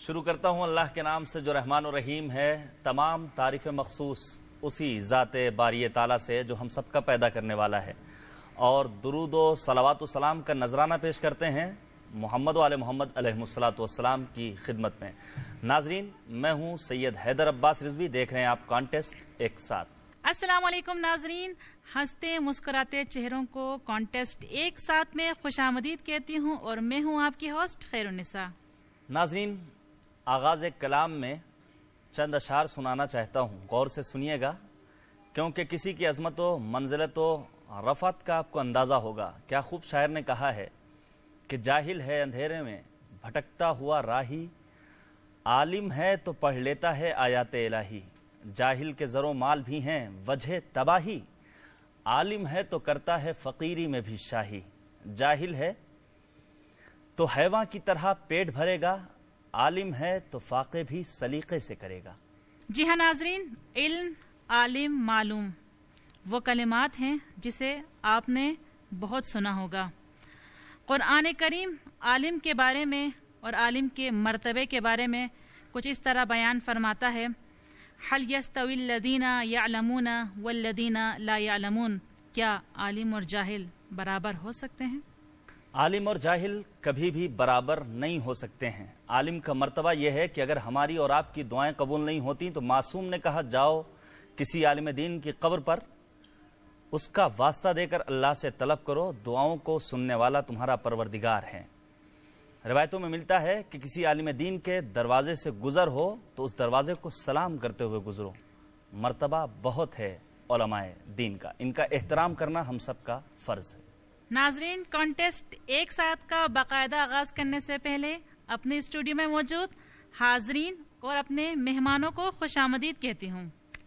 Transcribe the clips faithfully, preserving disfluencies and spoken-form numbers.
شروع کرتا ہوں اللہ کے نام سے جو رحمان و رحیم ہے. تمام تعریف مخصوص اسی ذات باری تعالیٰ سے جو ہم سب کا پیدا کرنے والا ہے, اور درود و صلوات و سلام کا نذرانہ پیش کرتے ہیں محمد و آل محمد علیہ الصلوۃ والسلام کی خدمت میں. ناظرین, میں ہوں سید حیدر عباس رضوی, دیکھ رہے ہیں آپ کانٹیسٹ ایک ساتھ. السلام علیکم ناظرین, ہنستے مسکراتے چہروں کو کانٹیسٹ ایک ساتھ میں خوش آمدید کہتی ہوں, اور میں ہوں آپ کی ہوسٹ خیر النساء. ناظرین, آغاز کلام میں چند اشعار سنانا چاہتا ہوں, غور سے سنیے گا کیونکہ کسی کی عظمت و منزلت و رفعت کا آپ کو اندازہ ہوگا. کیا خوب شاعر نے کہا ہے کہ جاہل ہے اندھیرے میں بھٹکتا ہوا راہی, عالم ہے تو پڑھ لیتا ہے آیات الہی. جاہل کے زر و مال بھی ہیں وجہ تباہی, عالم ہے تو کرتا ہے فقیری میں بھی شاہی. جاہل ہے تو حیواں کی طرح پیٹ بھرے گا, عالم ہے تو فاقے بھی سلیقے سے کرے گا. جی ہاں ناظرین, علم, عالم, معلوم وہ کلمات ہیں جسے آپ نے بہت سنا ہوگا. قرآن کریم عالم کے بارے میں اور عالم کے مرتبے کے بارے میں کچھ اس طرح بیان فرماتا ہے, حل یستوی الذین یعلمون والذین لا یعلمون, کیا عالم اور جاہل برابر ہو سکتے ہیں؟ عالم اور جاہل کبھی بھی برابر نہیں ہو سکتے ہیں. عالم کا مرتبہ یہ ہے کہ اگر ہماری اور آپ کی دعائیں قبول نہیں ہوتی تو معصوم نے کہا جاؤ کسی عالم دین کی قبر پر اس کا واسطہ دے کر اللہ سے طلب کرو, دعاؤں کو سننے والا تمہارا پروردگار ہے. روایتوں میں ملتا ہے کہ کسی عالم دین کے دروازے سے گزر ہو تو اس دروازے کو سلام کرتے ہوئے گزرو. مرتبہ بہت ہے علماء دین کا, ان کا احترام کرنا ہم سب کا فرض ہے. ناظرین, کانٹیسٹ ایک ساتھ کا باقاعدہ آغاز کرنے سے پہلے اپنے اسٹوڈیو میں موجود حاضرین اور اپنے مہمانوں کو خوش آمدید کہتی ہوں.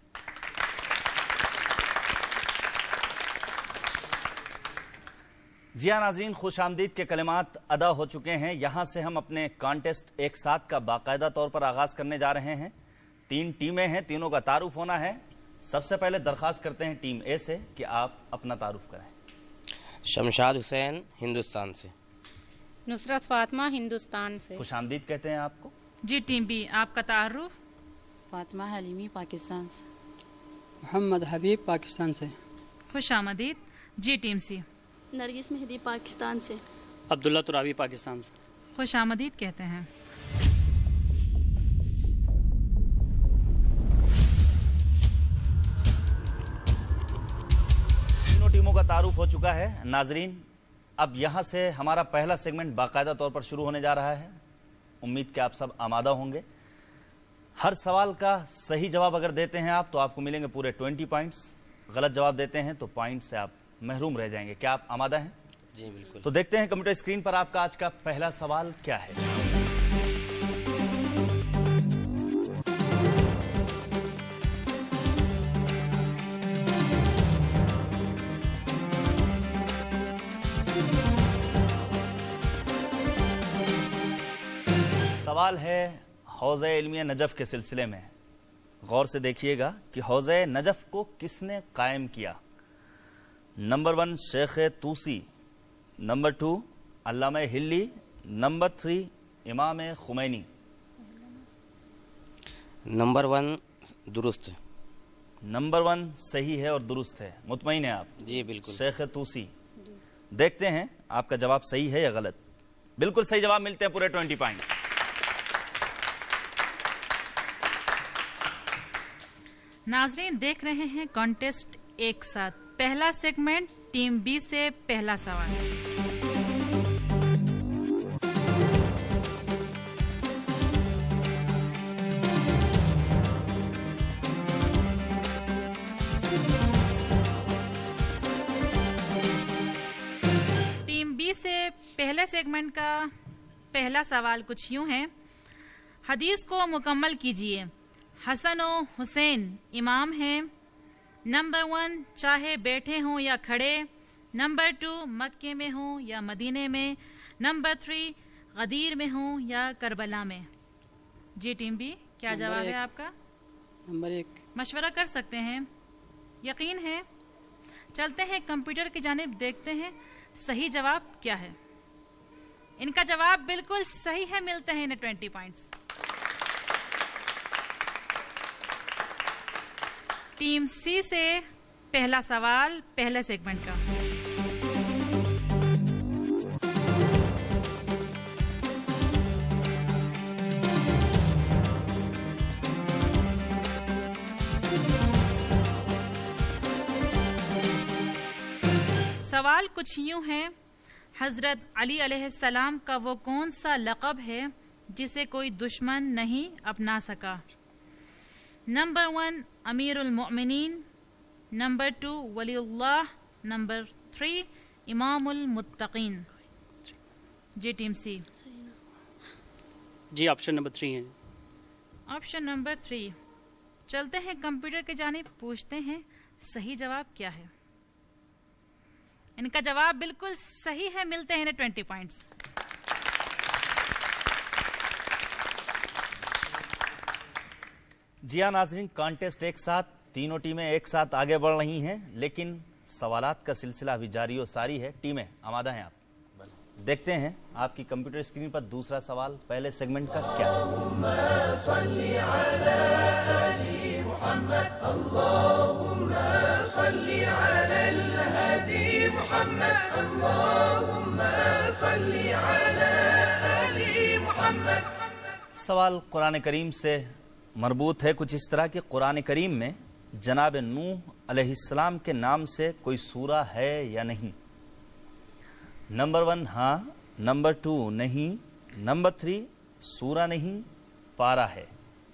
جی ہاں ناظرین, خوش آمدید کے کلمات ادا ہو چکے ہیں. یہاں سے ہم اپنے کانٹیسٹ ایک ساتھ کا باقاعدہ طور پر آغاز کرنے جا رہے ہیں. تین ٹیمیں ہیں, تینوں کا تعارف ہونا ہے. سب سے پہلے درخواست کرتے ہیں ٹیم اے سے کہ آپ اپنا تعارف کریں. شمشاد حسین ہندوستان سے. نصرت فاطمہ ہندوستان سے. خوش آمدید کہتے ہیں آپ کو. جی ٹیم بی, آپ کا تعارف؟ فاطمہ حلیمی پاکستان سے. محمد حبیب پاکستان سے. خوش آمدید. جی ٹیم سی. نرگس مہدی پاکستان سے. عبداللہ ترابی پاکستان سے. خوش آمدید کہتے ہیں. تینوں ٹیموں کا تعارف ہو چکا ہے. ناظرین, اب یہاں سے ہمارا پہلا سیگمنٹ باقاعدہ طور پر شروع ہونے جا رہا ہے. امید کہ آپ سب آمادہ ہوں گے. ہر سوال کا صحیح جواب اگر دیتے ہیں آپ تو آپ کو ملیں گے پورے ٹوینٹی پوائنٹس. غلط جواب دیتے ہیں تو پوائنٹ سے آپ محروم رہ جائیں گے. کیا آپ آمادہ ہیں؟ جی بالکل. تو دیکھتے ہیں کمپیوٹر اسکرین پر آپ کا آج کا پہلا سوال کیا ہے. سوال ہے حوضہ علمیہ نجف کے سلسلے میں. غور سے دیکھیے گا کہ حوضہ نجف کو کس نے قائم کیا. نمبر ون شیخ توسی, نمبر ٹو علامہ ہلی, نمبر تھری امام خمینی. نمبر ون درست ہے. نمبر ون صحیح ہے اور درست ہے. مطمئن ہیں آپ؟ جی بالکل. شیخ توسی. دیکھتے ہیں آپ کا جواب صحیح ہے یا غلط. بالکل صحیح جواب ملتے ہیں پورے ٹوینٹی پوائنٹس. ناظرین, دیکھ رہے ہیں کانٹیسٹ ایک ساتھ. پہلا سیگمنٹ ٹیم بی سے پہلا سوال. ٹیم بی سے پہلے سیگمنٹ کا پہلا سوال کچھ یوں ہے, حدیث کو مکمل کیجیے. حسن و حسین امام ہیں. نمبر ون چاہے بیٹھے ہوں یا کھڑے. نمبر ٹو مکے میں ہوں یا مدینے میں. نمبر تھری غدیر میں ہوں یا کربلا میں. جی ٹیم بی, کیا جواب ہے آپ کا؟ نمبر ایک. مشورہ کر سکتے ہیں, یقین ہے. چلتے ہیں کمپیوٹر کی جانب, دیکھتے ہیں صحیح جواب کیا ہے. ان کا جواب بالکل صحیح ہے, ملتے ہیں انہیں ٹوینٹی پوائنٹس. टीम सी से पहला सवाल पहले सेगमेंट का। सवाल कुछ यूं है, हजरत अली अलैहिस्सलाम का वो कौन सा लक़ब है जिसे कोई दुश्मन नहीं अपना सका? नंबर वन अमीरुल मोमिनीन, नंबर टू वलीउल्लाह, नंबर थ्री इमामुल मुत्तकीन। जी टीम सी। जी ऑप्शन नंबर थ्री है। Option number three. चलते हैं कंप्यूटर के जानिब, पूछते हैं सही जवाब क्या है। इनका जवाब बिल्कुल सही है, मिलते हैं इन्हें ट्वेंटी पॉइंट्स। जी हाँ नाज़रीन, कॉन्टेस्ट एक साथ, तीनों टीमें एक साथ आगे बढ़ रही हैं, लेकिन सवालात का सिलसिला अभी जारी और सारी है। टीमें आमादा हैं आप? देखते हैं आपकी कंप्यूटर स्क्रीन पर दूसरा सवाल पहले सेगमेंट का क्या है। सवाल कुरान करीम से मरबूत है, कुछ इस तरह कि कुरान करीम में जनाब नूह अलैहिस्सलाम के नाम से कोई सूरा है या नहीं? नंबर वन हाँ, नंबर टू नहीं, नंबर थ्री सूरा नहीं पारा है।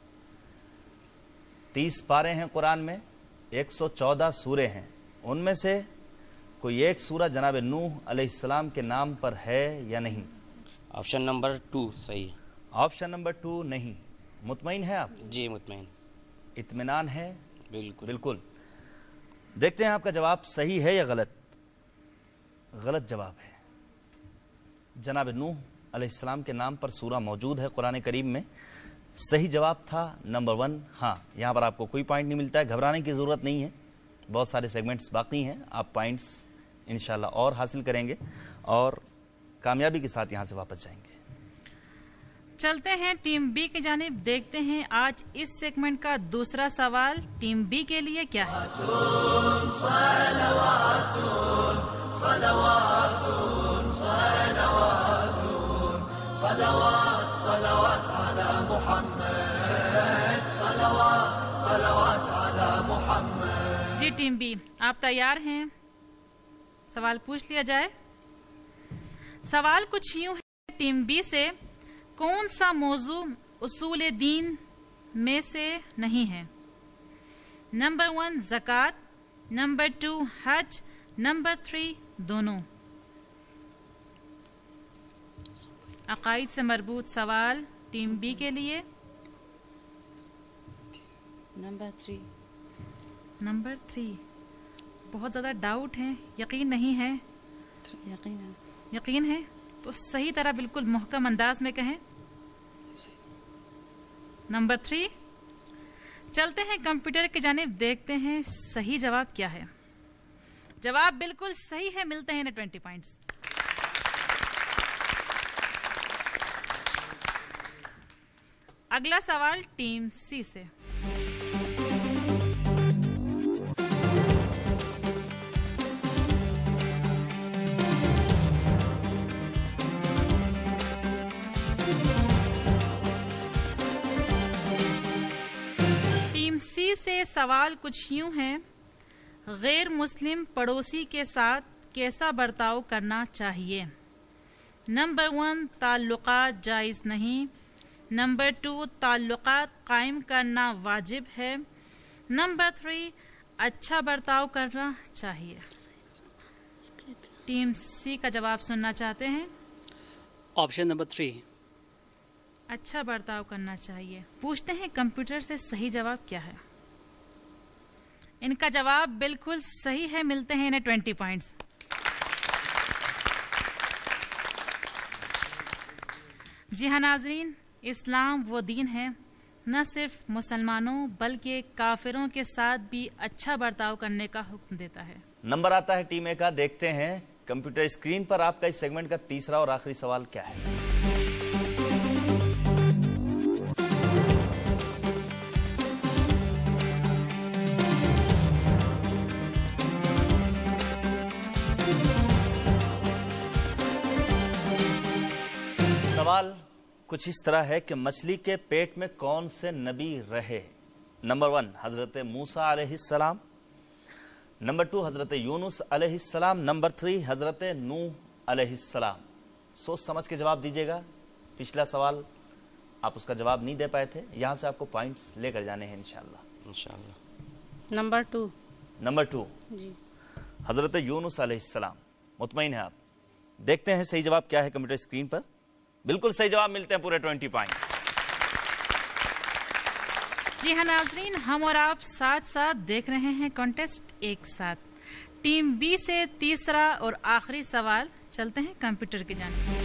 तीस पारे हैं कुरान में, एक सौ चौदह सूरे हैं, उनमें से कोई एक सूरा जनाब नूह अलैहिस्सलाम के नाम पर है या नहीं? ऑप्शन नंबर टू सही है। ऑप्शन नंबर टू नहीं। मुतमईन है आप? जी मुतमईन। इत्मीनान है? बिल्कुल बिल्कुल। देखते हैं आपका जवाब सही है या गलत। गलत जवाब है। जनाब नूह अलैहिस्सलाम के नाम पर सूरा मौजूद है कुरान करीम में। सही जवाब था नंबर वन हाँ। यहाँ पर आपको कोई पॉइंट नहीं मिलता है, घबराने की ज़रूरत नहीं है, बहुत सारे सेगमेंट्स बाकी हैं, आप पॉइंट्स इंशाल्लाह और हासिल करेंगे और कामयाबी के साथ यहाँ से वापस जाएंगे। चलते हैं टीम बी की जानिब, देखते हैं आज इस सेगमेंट का दूसरा सवाल टीम बी के लिए क्या है। जी टीम बी, आप तैयार हैं? सवाल पूछ लिया जाए। सवाल कुछ यूं है टीम बी से, कौन सा मौजू उसूल दीन में से नहीं है? नंबर वन ज़कात, नंबर टू हज, नंबर थ्री दोनों। अकाईद से मरबूत सवाल टीम बी के लिए। Number three. Number three. बहुत ज़्यादा डाउट है, यकीन नहीं है? यकीन है। यकीन है तो सही तरह बिल्कुल मुहकम अंदाज में कहें। Number three. चलते हैं कंप्यूटर की जानिब, देखते हैं सही जवाब क्या है। जवाब बिल्कुल सही है, मिलते हैं इन्हें ट्वेंटी पॉइंट्स। अगला सवाल टीम सी से। से सवाल कुछ यूं है, गैर मुस्लिम पड़ोसी के साथ कैसा बर्ताव करना चाहिए? नंबर वन ताल्लुकात जायज़ नहीं, नंबर टू ताल्लुकात कायम करना वाजिब है, नंबर थ्री अच्छा बर्ताव करना चाहिए। टीम सी का जवाब सुनना चाहते हैं। Option number three. अच्छा बर्ताव करना चाहिए। पूछते हैं कंप्यूटर से सही जवाब क्या है। इनका जवाब बिल्कुल सही है, मिलते हैं इन्हें ट्वेंटी पॉइंट्स। जी हाँ नाजरीन, इस्लाम वो दीन है न सिर्फ मुसलमानों बल्कि काफिरों के साथ भी अच्छा बर्ताव करने का हुक्म देता है। नंबर आता है टीम ए का। देखते हैं कंप्यूटर स्क्रीन पर आपका इस सेगमेंट का तीसरा और आखिरी सवाल क्या है। कुछ इस तरह है कि मछली के पेट में कौन से नबी रहे। नंबर वन हजरत मूसा अलैहिस्सलाम, नंबर टू हजरत यूनुस अलैहिस्सलाम, नंबर थ्री हजरत नूह अलैहिस्सलाम। सोच समझ के जवाब दीजिएगा। पिछला सवाल आप उसका जवाब नहीं दे पाए थे, यहां से आपको पॉइंट्स लेकर जाने हैं इंशाल्लाह। इंशाल्लाह। Number two. नंबर टू जी। हजरत यूनुस अलैहिस्सलाम। मुतमईन है आप? देखते हैं सही जवाब क्या है कंप्यूटर स्क्रीन पर। बिल्कुल सही जवाब, मिलते हैं पूरे ट्वेंटी पॉइंट्स। जी हाँ नाजरीन, हम और आप साथ साथ देख रहे हैं कॉन्टेस्ट एक साथ। टीम बी से तीसरा और आखिरी सवाल, चलते हैं कंप्यूटर की जानिब।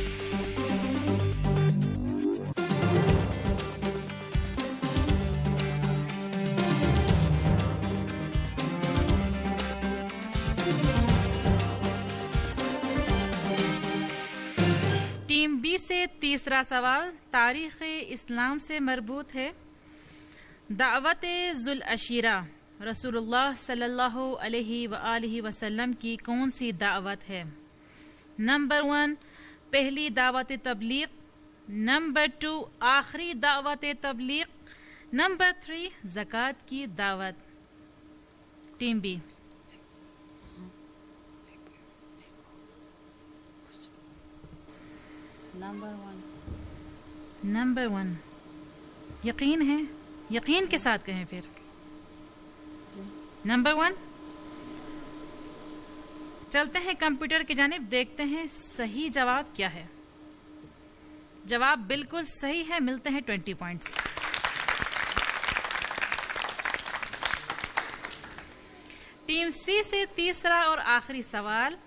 टीम बी से तीसरा सवाल तारीख इस्लाम से मरबूत है। दावत जुल अशीरा रसूलुल्लाह सल्लल्लाहु अलैहि व आलिहि वसल्लम की कौन सी दावत है? नंबर वन पहली दावत तबलीग, नंबर टू आखिरी दावत तबलीग, नंबर थ्री ज़कात की दावत। Team B. Number one. Number one यकीन है? यकीन के साथ कहें फिर। Number one. चलते हैं कंप्यूटर की जानिब, देखते हैं सही जवाब क्या है। जवाब बिल्कुल सही है, मिलते हैं ट्वेंटी पॉइंट्स। टीम सी से तीसरा और आखिरी सवाल।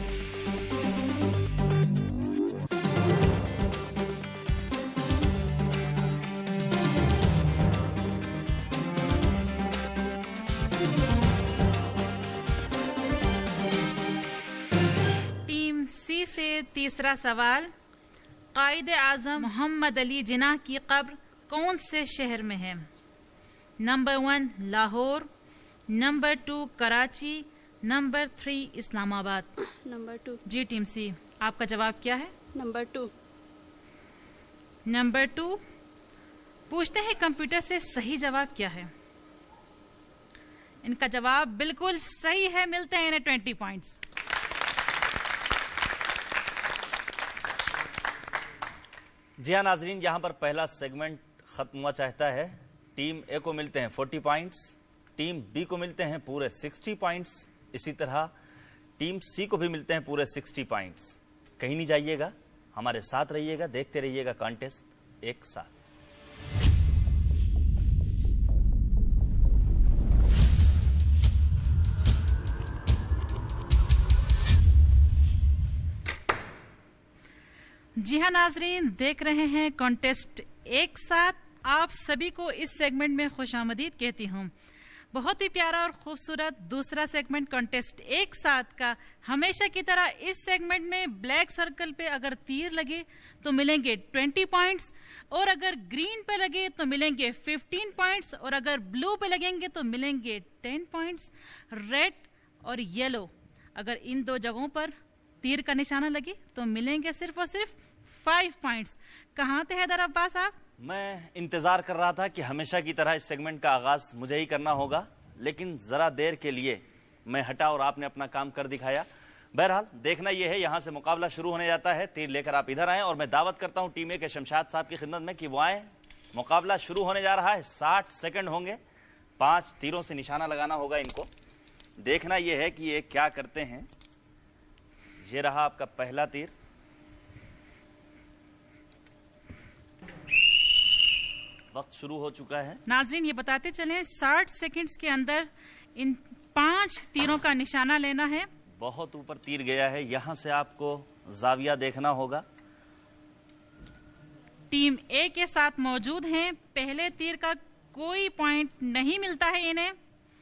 तीसरा सवाल कायद आजम मोहम्मद अली जिन्ना की कब्र कौन से शहर में है? Number one Lahore, number two Karachi, number three Islamabad. Number two. जी टीम सी, आपका जवाब क्या है? Number two. Number two. पूछते हैं कंप्यूटर से सही जवाब क्या है। इनका जवाब बिल्कुल सही है, मिलते हैं इन्हें ट्वेंटी पॉइंट्स। जी हाँ नाजरीन, यहाँ पर पहला सेगमेंट खत्म हुआ चाहता है। टीम ए को मिलते हैं चालीस पॉइंट्स, टीम बी को मिलते हैं पूरे साठ पॉइंट्स, इसी तरह टीम सी को भी मिलते हैं पूरे साठ पॉइंट्स। कहीं नहीं जाइएगा, हमारे साथ रहिएगा, देखते रहिएगा कॉन्टेस्ट एक साथ। जी हाँ नाजरीन, देख रहे हैं कॉन्टेस्ट एक साथ। आप सभी को इस सेगमेंट में खुशामदीद कहती हूँ। बहुत ही प्यारा और खूबसूरत दूसरा सेगमेंट कॉन्टेस्ट एक साथ का। हमेशा की तरह इस सेगमेंट में ब्लैक सर्कल पे अगर तीर लगे तो मिलेंगे ट्वेंटी पॉइंट्स, और अगर ग्रीन पे लगे तो मिलेंगे फिफ्टीन पॉइंट्स, और अगर ब्लू पे लगेंगे तो मिलेंगे टेन पॉइंट्स। रेड और येलो अगर इन दो जगहों पर तीर का निशाना लगे तो मिलेंगे सिर्फ और सिर्फ फाइव पॉइंट्स। कहाँ थे हैदर अब्बास आप? मैं इंतजार कर रहा था कि हमेशा की तरह इस सेगमेंट का आगाज मुझे ही करना होगा, लेकिन जरा देर के लिए मैं हटा और आपने अपना काम कर दिखाया। बहरहाल देखना यह है, यहाँ से मुकाबला शुरू होने जाता है। तीर लेकर आप इधर आए और मैं दावत करता हूँ टीम ए के शमशाद साहब की खिदमत में कि वो आए। मुकाबला शुरू होने जा रहा है, साठ सेकंड होंगे, पांच तीरों से निशाना लगाना होगा इनको। देखना यह है कि ये क्या करते हैं। ये रहा आपका पहला तीर, वक्त शुरू हो चुका है। नाजरीन ये बताते चलें, साठ सेकंड्स के अंदर इन पांच तीरों का निशाना लेना है। बहुत ऊपर तीर गया है, यहां से आपको जाविया देखना होगा। टीम ए के साथ मौजूद हैं। पहले तीर का कोई पॉइंट नहीं मिलता है इन्हें।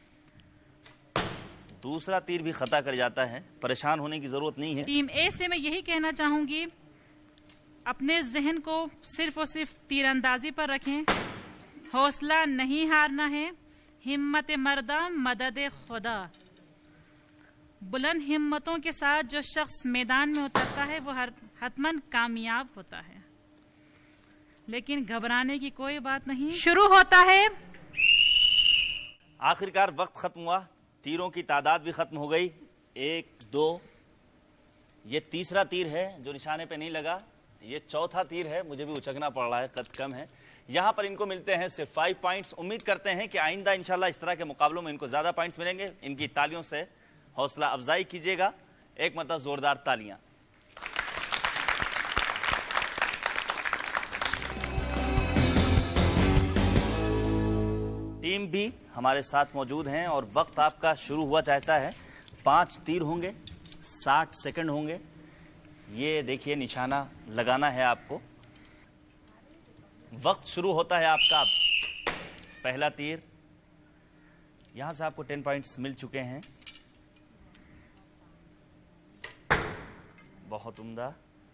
दूसरा तीर भी खता कर जाता है, परेशान होने की जरूरत नहीं है। टीम ए से मैं यही कहना चाहूंगी, अपने जहन को सिर्फ और सिर्फ तीरंदाजी पर रखें। हौसला नहीं हारना है। हिम्मत मर्दा मदद खुदा। बुलंद हिम्मतों के साथ जो शख्स मैदान में उतरता है वो हर हतमन कामयाब होता है। लेकिन घबराने की कोई बात नहीं। शुरू होता है। आखिरकार वक्त खत्म हुआ, तीरों की तादाद भी खत्म हो गई। एक, दो, ये तीसरा तीर है जो निशाने पे नहीं लगा, ये चौथा तीर है, मुझे भी उचकना पड़ रहा है, कद कम है। यहाँ पर इनको मिलते हैं सिर्फ फाइव पॉइंट्स। उम्मीद करते हैं कि आइंदा इंशाल्लाह इस तरह के मुकाबलों में इनको ज्यादा पॉइंट्स मिलेंगे। इनकी तालियों से हौसला अफजाई कीजिएगा। एक मतलब जोरदार तालियां। टीम बी हमारे साथ मौजूद हैं और वक्त आपका शुरू हुआ चाहता है। पांच तीर होंगे, साठ सेकंड होंगे। ये देखिए निशाना लगाना है आपको। वक्त शुरू होता है आपका। पहला तीर, यहां से आपको टेन पॉइंट्स मिल चुके हैं। बहुत उम्दा।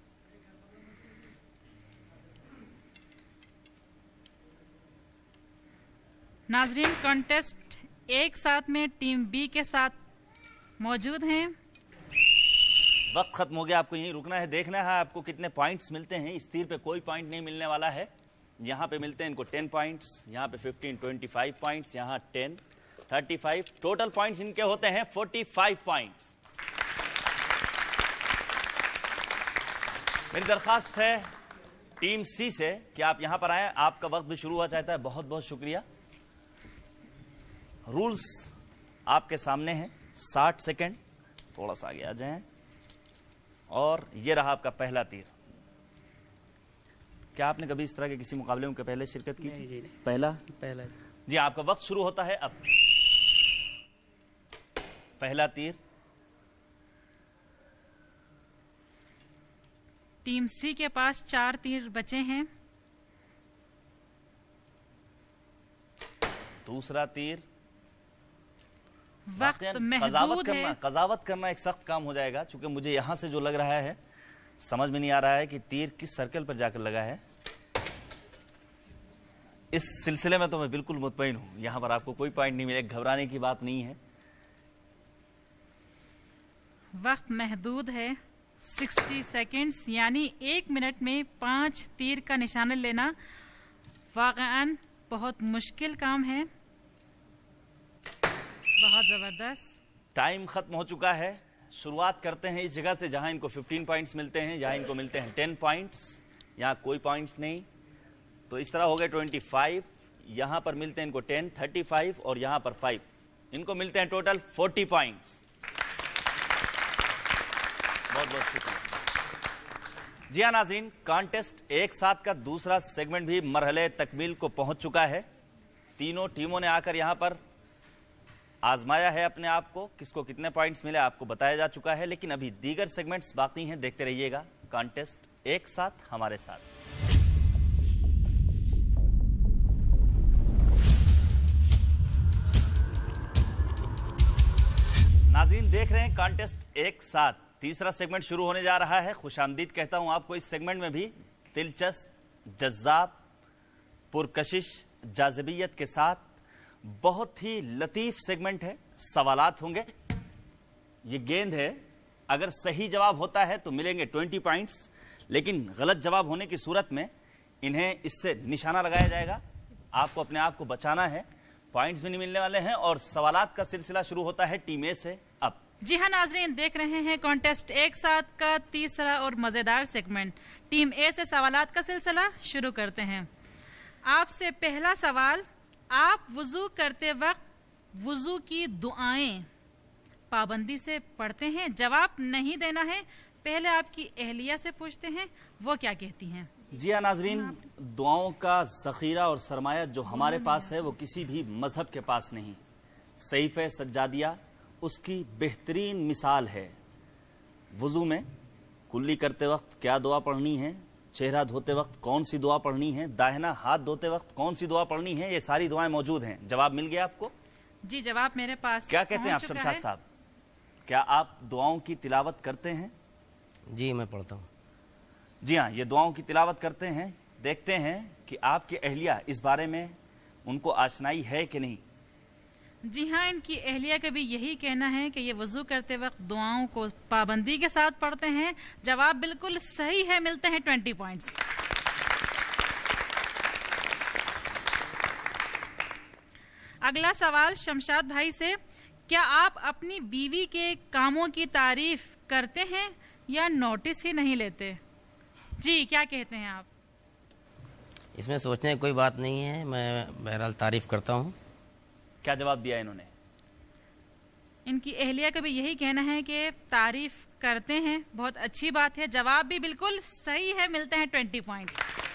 नाजरीन, कॉन्टेस्ट एक साथ में टीम बी के साथ मौजूद हैं। वक्त खत्म हो गया, आपको यहीं रुकना है। देखना है आपको कितने पॉइंट्स मिलते हैं। इस तीर पे कोई पॉइंट नहीं मिलने वाला है। यहाँ पे मिलते हैं इनको टेन पॉइंट्स, यहाँ पे फिफ्टीन, ट्वेंटी फाइव पॉइंट्स, यहाँ ten, thirty five. Total points इनके होते हैं फोर्टी फाइव पॉइंट्स। मेरी दरखास्त है टीम सी से कि आप यहां पर आए। आपका वक्त भी शुरू हुआ चाहता है। बहुत बहुत शुक्रिया। रूल्स आपके सामने हैं। साठ सेकेंड, थोड़ा सा आगे आ जाएं। और ये रहा आपका पहला तीर। क्या आपने कभी इस तरह के किसी मुकाबले में पहले शिरकत की थी? जी नहीं। पहला पहला जी। आपका वक्त शुरू होता है अब। पहला तीर, टीम सी के पास चार तीर बचे हैं। दूसरा तीर। वक्त वाकई महदूद कजावत है। करना कजावत करना एक सख्त काम हो जाएगा, क्योंकि मुझे यहां से जो लग रहा है समझ में नहीं आ रहा है कि तीर किस सर्कल पर जाकर लगा है। इस सिलसिले में तो मैं बिल्कुल मुतमईन हूं। यहां पर आपको कोई पॉइंट नहीं मिलेगा, घबराने की बात नहीं है। वक्त महदूद है, साठ सेकंड्स, यानी एक मिनट में पांच तीर का निशाना लेना वाकई बहुत मुश्किल काम है। बहुत जबरदस्त। टाइम खत्म हो चुका है। शुरुआत करते हैं इस जगह से जहां इनको फिफ्टीन पॉइंट्स मिलते हैं, यहाँ इनको मिलते हैं टेन पॉइंट्स, यहाँ कोई पॉइंट्स नहीं। तो इस तरह हो गए ट्वेंटी फाइव। यहां पर मिलते हैं इनको टेन, थर्टी फाइव और यहां पर फाइव। इनको मिलते हैं टोटल फोर्टी पॉइंट्स। बहुत बहुत शुक्रिया। जी हाँ नाज़रीन, कॉन्टेस्ट एक साथ का दूसरा सेगमेंट भी मरहले तकमील को पहुंच चुका है। तीनों टीमों ने आकर यहां पर आजमाया है अपने आप को। किसको कितने पॉइंट्स मिले आपको बताया जा चुका है, लेकिन अभी दीगर सेगमेंट्स बाकी हैं। देखते रहिएगा कॉन्टेस्ट एक साथ हमारे साथ। नाज़रीन, देख रहे हैं कॉन्टेस्ट एक साथ। तीसरा सेगमेंट शुरू होने जा रहा है। खुशामदीद कहता हूं आपको। इस सेगमेंट में भी दिलचस्प, जज्बाब, पुरकशिश, जाज़िबियत के साथ बहुत ही लतीफ सेगमेंट है। सवालात होंगे। ये गेंद है, अगर सही जवाब होता है तो मिलेंगे ट्वेंटी पॉइंट्स, लेकिन गलत जवाब होने की सूरत में इन्हें इससे निशाना लगाया जाएगा। आपको अपने आप को बचाना है। पॉइंट्स भी नहीं मिलने वाले हैं और सवालात का सिलसिला शुरू होता है टीम ए से अब। जी हाँ नाजरीन, देख रहे हैं कॉन्टेस्ट एक साथ का तीसरा और मजेदार सेगमेंट। टीम ए से सवालात का सिलसिला शुरू करते हैं। आपसे पहला सवाल, आप वुजू करते वक्त वुजू की दुआएं पाबंदी से पढ़ते हैं? जवाब नहीं देना है, पहले आपकी अहलिया से पूछते हैं वो क्या कहती हैं। जी हाँ नाजरीन, दुआओं का ज़ख़ीरा और सरमाया जो हमारे पास है वो किसी भी मजहब के पास नहीं। सहीफ़े सज्जादिया उसकी बेहतरीन मिसाल है। वुजू में कुल्ली करते वक्त क्या दुआ पढ़नी है, चेहरा धोते वक्त कौन सी दुआ पढ़नी है, दाहिना हाथ धोते वक्त कौन सी दुआ पढ़नी है, ये सारी दुआएं मौजूद हैं। जवाब मिल गया आपको? जी, जवाब मेरे पास क्या कहते हैं आप पहुंच चुका शमशाद है। साहब, क्या आप दुआओं की तिलावत करते हैं? जी मैं पढ़ता हूँ। जी हाँ, ये दुआओं की तिलावत करते हैं। देखते हैं कि आपकी अहलिया इस बारे में उनको आशनाई है कि नहीं। जी हाँ, इनकी अहलिया का भी यही कहना है कि ये वजू करते वक्त दुआओं को पाबंदी के साथ पढ़ते हैं। जवाब बिल्कुल सही है, मिलते हैं ट्वेंटी पॉइंट्स। अगला सवाल शमशाद भाई से, क्या आप अपनी बीवी के कामों की तारीफ करते हैं या नोटिस ही नहीं लेते? जी, क्या कहते हैं आप? इसमें सोचने की कोई बात नहीं है, मैं बहरहाल तारीफ करता हूँ। क्या जवाब दिया इन्होंने? इनकी एहलिया का भी यही कहना है कि तारीफ करते हैं, बहुत अच्छी बात है। जवाब भी बिल्कुल सही है, मिलते हैं ट्वेंटी पॉइंट।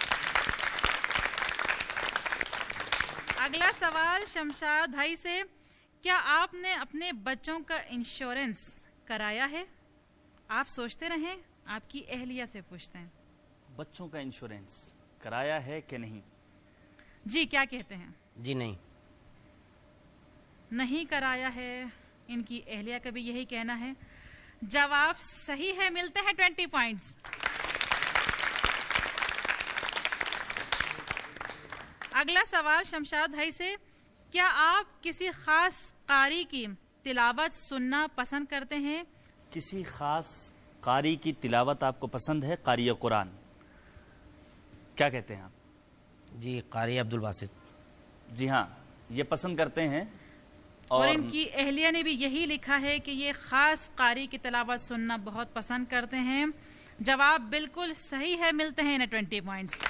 अगला सवाल शमशाद भाई से, क्या आपने अपने बच्चों का इंश्योरेंस कराया है? आप सोचते रहें, आपकी एहलिया से पूछते हैं। बच्चों का इंश्योरेंस कराया है कि नहीं? जी, क्या कहते हैं? जी नहीं। नहीं कराया है, इनकी एहलिया का भी यही कहना है। जवाब सही है, मिलते हैं ट्वेंटी पॉइंट्स। अगला सवाल शमशाद भाई से, क्या आप किसी खास कारी की तिलावत सुनना पसंद करते हैं? किसी खास कारी की तिलावत आपको पसंद है? कारी कुरान, क्या कहते हैं आप? जी, कारी अब्दुल बासित। जी हाँ, ये पसंद करते हैं। और, और इनकी एहलिया ने भी यही लिखा है कि ये खास कारी की तिलावत सुनना बहुत पसंद करते हैं। जवाब बिल्कुल सही है, मिलते हैं इन्हें ट्वेंटी पॉइंट्स।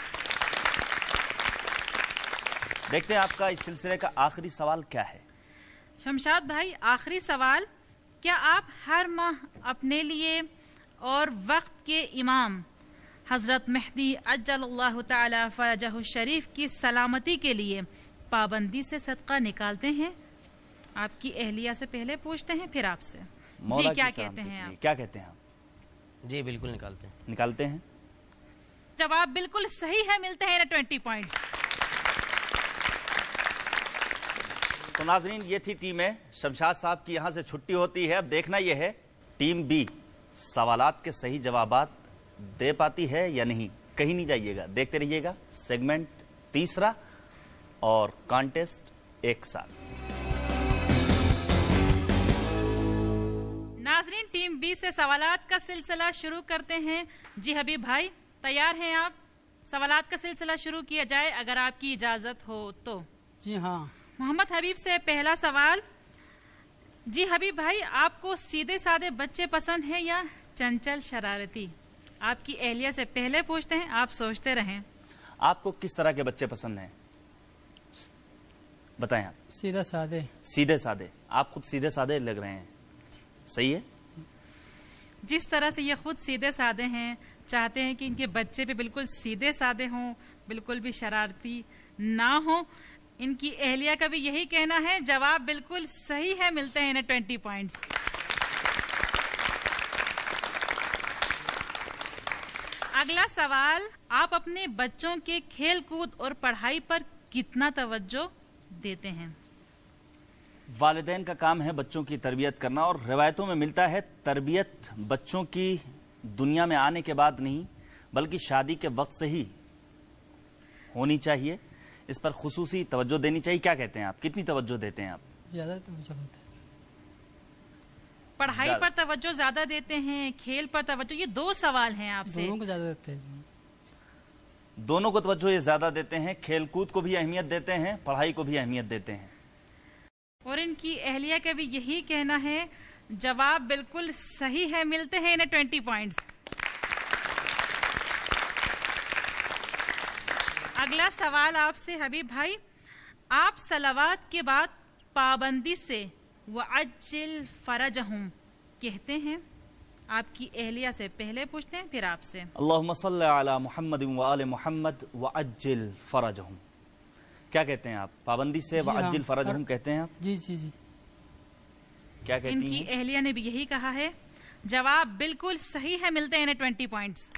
देखते हैं आपका इस सिलसिले का आखिरी सवाल क्या है। शमशाद भाई, आखिरी सवाल, क्या आप हर माह अपने लिए और वक्त के इमाम हजरत मेहदी अज्जलल्लाहु ताला फरजहु शरीफ की सलामती के लिए पाबंदी से सदका निकालते हैं? आपकी एहलिया से पहले पूछते हैं, फिर आपसे। जी, क्या कहते हैं आप? क्या कहते हैं आप? जी, बिल्कुल निकालते हैं। निकालते हैं। जवाब बिल्कुल सही है, मिलते हैं ट्वेंटी पॉइंट्स। तो नाजरीन, ये थी टीमें। शमशाद साहब की यहाँ से छुट्टी होती है। अब देखना यह है टीम बी सवालात के सही जवाबात दे पाती है या नहीं। कहीं नहीं जाइएगा, देखते रहिएगा सेगमेंट तीसरा और कॉन्टेस्ट एक साथ। नाजरीन, टीम बी से सवालात का सिलसिला शुरू करते हैं। जी हबीब भाई, तैयार हैं आप? सवालात का सिलसिला शुरू किया जाए अगर आपकी इजाजत हो तो। जी हाँ। मोहम्मद हबीब से पहला सवाल। जी हबीब भाई, आपको सीधे साधे बच्चे पसंद हैं या चंचल शरारती? आपकी एहलिया से पहले पूछते हैं, आप सोचते रहें। आपको किस तरह के बच्चे पसंद हैं, बताएं आप। सीधा सादे। सीधे साधे। आप खुद सीधे साधे लग रहे हैं, सही है। जिस तरह से ये खुद सीधे साधे हैं, चाहते हैं कि इनके बच्चे भी बिल्कुल सीधे साधे हों, बिल्कुल भी शरारती ना हो। इनकी एहलिया का भी यही कहना है। जवाब बिल्कुल सही है, मिलते हैं इन्हें ट्वेंटी पॉइंट्स। अगला सवाल, आप अपने बच्चों के खेल कूद और पढ़ाई पर कितना तवज्जो देते हैं? वालिदैन का काम है बच्चों की तरबियत करना, और रिवायतों में मिलता है तरबियत बच्चों की दुनिया में आने के बाद नहीं बल्कि शादी के वक्त से ही होनी चाहिए। इस पर खुसूसी तवज्जो देनी चाहिए। क्या कहते हैं आप, कितनी तवज्जो देते हैं आप? ज्यादा तवज्जो देते हैं। पढ़ाई पर तवज्जो ज्यादा देते हैं, खेल पर तवज्जो? ये दो सवाल हैं आपसे। दोनों को ज्यादा देते हैं। दोनों को तवज्जो ये ज्यादा देते हैं, खेल कूद को भी अहमियत देते हैं, पढ़ाई को भी अहमियत देते हैं। और इनकी एहलिया का भी यही कहना है। जवाब बिल्कुल सही है, मिलते हैं इन्हें ट्वेंटी पॉइंट्स। अगला सवाल आपसे हबीब भाई, आप सलावात के बाद पाबंदी से वअज्जिल फरजहुम कहते हैं? आपकी एहलिया से पहले पूछते हैं, फिर आपसे। अल्लाहुम्मा सल्ली अला मुहम्मद व आले मुहम्मद वअज्जिल फरजहुम, क्या कहते हैं आप? पाबंदी से वअज्जिल फरजहुम कहते हैं आप? जी जी जी। क्या कहती इनकी हैं? एहलिया ने भी यही कहा है। जवाब बिल्कुल सही है, मिलते हैं इन्हें ट्वेंटी पॉइंट्स।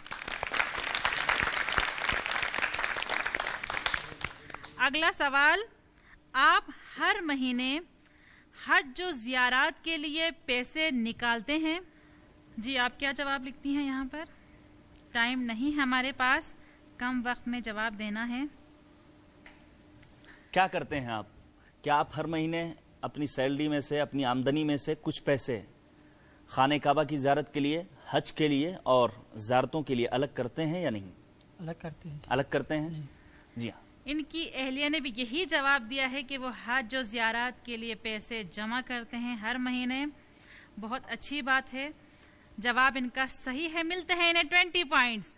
अगला सवाल, आप हर महीने हज जो जियारात के लिए पैसे निकालते हैं? जी, आप क्या जवाब लिखती हैं यहाँ पर? टाइम नहीं है हमारे पास, कम वक्त में जवाब देना है। क्या करते हैं आप? क्या आप हर महीने अपनी सैलरी में से, अपनी आमदनी में से कुछ पैसे खाने काबा की ज़ियारत के लिए, हज के लिए और ज़ियारतों के लिए अलग करते हैं या नहीं? अलग करते हैं। अलग करते हैं। जी हाँ, ان کی اہلیہ نے بھی یہی جواب دیا ہے کہ وہ حج و زیارات کے لیے پیسے جمع کرتے ہیں ہر مہینے. بہت اچھی بات ہے. جواب ان کا صحیح ہے. ملتے ہیں انہیں ٹوینٹی پوائنٹس.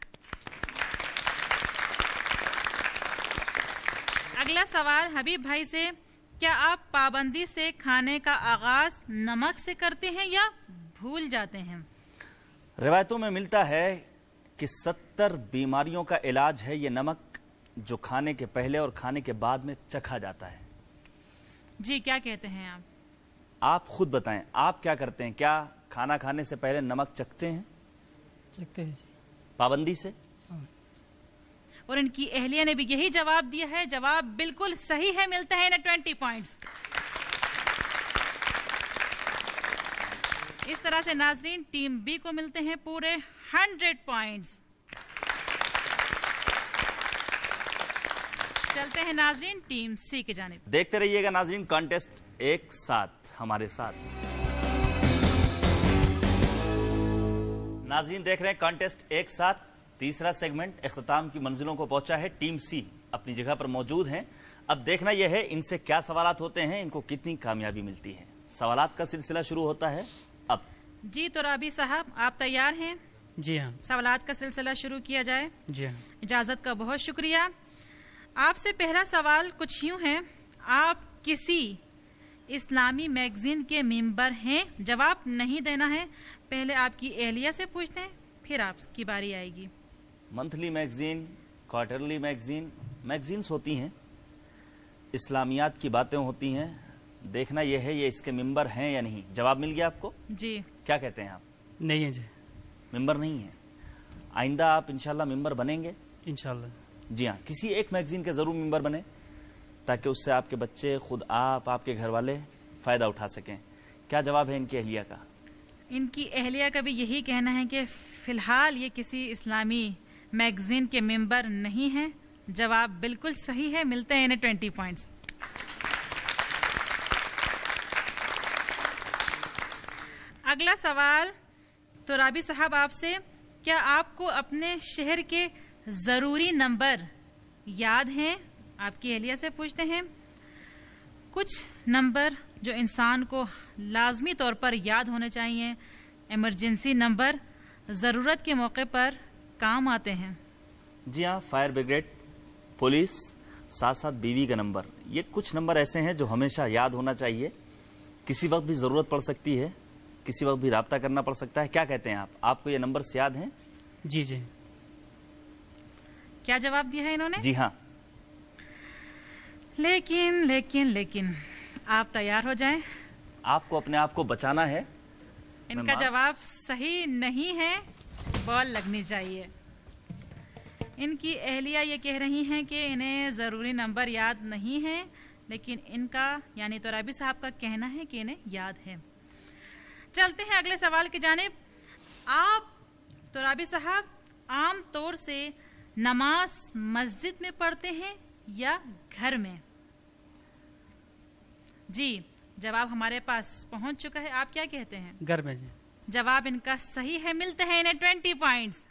اگلا سوال حبیب بھائی سے. کیا آپ پابندی سے کھانے کا آغاز نمک سے کرتے ہیں یا بھول جاتے ہیں؟ روایتوں میں ملتا ہے کہ ستر بیماریوں کا علاج ہے یہ نمک جو کھانے کے پہلے اور کھانے کے بعد میں چکھا جاتا ہے. جی کیا کہتے ہیں آپ؟ آپ خود بتائیں, آپ کیا کرتے ہیں؟ کیا کھانا کھانے سے پہلے نمک چکھتے ہیں چکھتے ہیں جی. پابندی سے؟ اور ان کی اہلیہ نے بھی یہی جواب دیا ہے. جواب بالکل صحیح ہے. ملتا ہے انہیں ٹوینٹی پوائنٹس. اس طرح سے ناظرین ٹیم بی کو ملتے ہیں پورے ہنڈریڈ پوائنٹس. چلتے ہیں ناظرین ٹیم سی کی جانب. دیکھتے رہیے گا ناظرین کانٹیسٹ ایک ساتھ ہمارے ساتھ. ناظرین دیکھ رہے ہیں کانٹیسٹ ایک ساتھ. تیسرا سیگمنٹ اختتام کی منزلوں کو پہنچا ہے. ٹیم سی اپنی جگہ پر موجود ہیں. اب دیکھنا یہ ہے ان سے کیا سوالات ہوتے ہیں, ان کو کتنی کامیابی ملتی ہے. سوالات کا سلسلہ شروع ہوتا ہے اب. جی تو رابی صاحب آپ تیار ہیں؟ جی ہاں. سوالات کا سلسلہ شروع کیا جائے. جی ہاں. اجازت کا بہت شکریہ. آپ سے پہلا سوال کچھ یوں ہے. آپ کسی اسلامی میگزین کے ممبر ہیں؟ جواب نہیں دینا ہے. پہلے آپ کی اہلیہ سے پوچھتے ہیں پھر آپ کی باری آئے گی. Monthly magazine, quarterly magazine, magazines ہوتی ہیں, اسلامیات کی باتیں ہوتی ہیں. دیکھنا یہ ہے یہ اس کے ممبر ہیں یا نہیں. جواب مل گیا آپ کو؟ جی. کیا کہتے ہیں آپ؟ نہیں ہے جی. ممبر نہیں ہے. آئندہ آپ انشاءاللہ ممبر بنیں گے؟ انشاءاللہ. جی ہاں, کسی ایک میگزین کے ضرور ممبر بنے تاکہ اس سے آپ کے بچے, خود آپ, آپ کے گھر والے فائدہ اٹھا سکیں. کیا جواب ہے ان کی اہلیہ کا؟ ان کی اہلیہ کا بھی یہی کہنا ہے کہ فی الحال یہ کسی اسلامی میگزین کے ممبر نہیں ہیں. جواب بالکل صحیح ہے. ملتے ہیں انہیں ٹوینٹی پوائنٹس. اگلا سوال تو رابی صاحب آپ سے. کیا آپ کو اپنے شہر کے ضروری نمبر یاد ہیں؟ آپ کی اہلیہ سے پوچھتے ہیں. کچھ نمبر جو انسان کو لازمی طور پر یاد ہونے چاہیے, ایمرجنسی نمبر, ضرورت کے موقع پر کام آتے ہیں. جی ہاں, فائر بریگیڈ, پولیس, ساتھ ساتھ بیوی کا نمبر. یہ کچھ نمبر ایسے ہیں جو ہمیشہ یاد ہونا چاہیے. کسی وقت بھی ضرورت پڑ سکتی ہے, کسی وقت بھی رابطہ کرنا پڑ سکتا ہے. کیا کہتے ہیں آپ؟ آپ کو یہ نمبرز یاد ہیں؟ جی جی. کیا جواب دیا ہے انہوں نے؟ جی ہاں. لیکن لیکن لیکن آپ تیار ہو جائیں. آپ کو اپنے آپ کو بچانا ہے. ان کا جواب صحیح نہیں ہے. بال لگنی چاہیے. ان کی اہلیہ یہ کہہ رہی ہیں کہ انہیں ضروری نمبر یاد نہیں ہے, لیکن ان کا یعنی تو رابی صاحب کا کہنا ہے کہ انہیں یاد ہے. چلتے ہیں اگلے سوال کی جانب. آپ تو رابی صاحب عام طور سے نماز مسجد میں پڑھتے ہیں یا گھر میں؟ جی جواب ہمارے پاس پہنچ چکا ہے. آپ کیا کہتے ہیں؟ گھر میں جی. جواب ان کا صحیح ہے. ملتے ہیں انہیں ٹوینٹی پوائنٹس.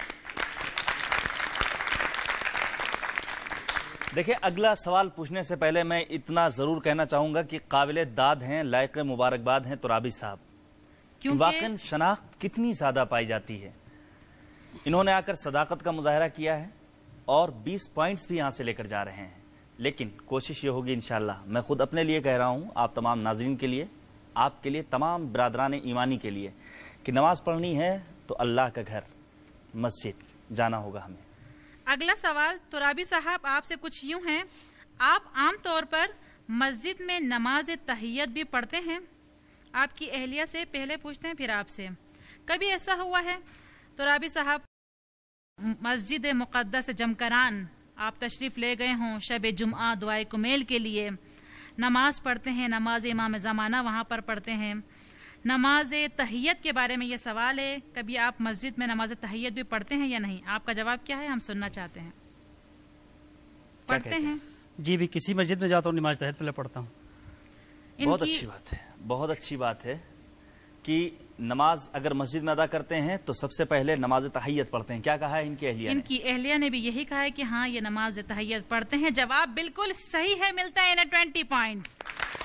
دیکھیں اگلا سوال پوچھنے سے پہلے میں اتنا ضرور کہنا چاہوں گا کہ قابل داد ہیں, لائق مبارکباد ہیں ترابی صاحب. واقعاً شناخت کتنی زیادہ پائی جاتی ہے. انہوں نے آ کر صداقت کا مظاہرہ کیا ہے اور بیس پوائنٹس بھی یہاں سے لے کر جا رہے ہیں. لیکن کوشش یہ ہوگی انشاءاللہ, میں خود اپنے لیے کہہ رہا ہوں, آپ تمام ناظرین کے لیے, آپ کے لیے, تمام برادران ایمانی کے لیے, کہ نماز پڑھنی ہے تو اللہ کا گھر مسجد جانا ہوگا ہمیں. اگلا سوال تو رابی صاحب آپ سے کچھ یوں ہیں. آپ عام طور پر مسجد میں نماز تحیت بھی پڑھتے ہیں؟ آپ کی اہلیہ سے پہلے پوچھتے ہیں پھر آپ سے. کبھی ایسا ہوا ہے تو رابی صاحب مسجد مقدس جمکران آپ تشریف لے گئے ہوں شب جمعہ دعائے کمیل کے لیے, نماز پڑھتے ہیں, نماز امام زمانہ وہاں پر پڑھتے ہیں. نماز تحیت کے بارے میں یہ سوال ہے, کبھی آپ مسجد میں نماز تحیت بھی پڑھتے ہیں یا نہیں؟ آپ کا جواب کیا ہے؟ ہم سننا چاہتے ہیں. پڑھتے ہیں جی بھی, کسی مسجد میں جاتا ہوں نماز تحیت پہلے پڑھتا ہوں. بہت اچھی بات ہے, بہت اچھی بات ہے. کہ نماز اگر مسجد میں ادا کرتے ہیں تو سب سے پہلے نماز تحیت پڑھتے ہیں. کیا کہا ہے ان کی اہلیہ ان نے؟ کی اہلیہ نے بھی یہی کہا ہے کہ ہاں یہ نماز تحیت پڑھتے ہیں. جواب بالکل صحیح ہے, ملتا ہے انہیں ٹوینٹی پوائنٹس.